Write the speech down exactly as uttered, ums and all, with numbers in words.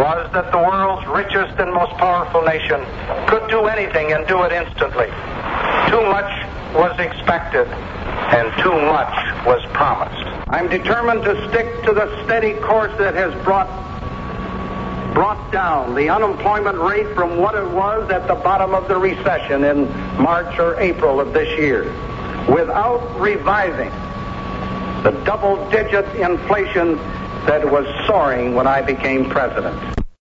was that the world's richest and most powerful nation could do anything and do it instantly. Too much was expected and too much was promised. I'm determined to stick to the steady course that has brought brought down the unemployment rate from what it was at the bottom of the recession in March or April of this year, without reviving the double-digit inflation that was soaring when I became president.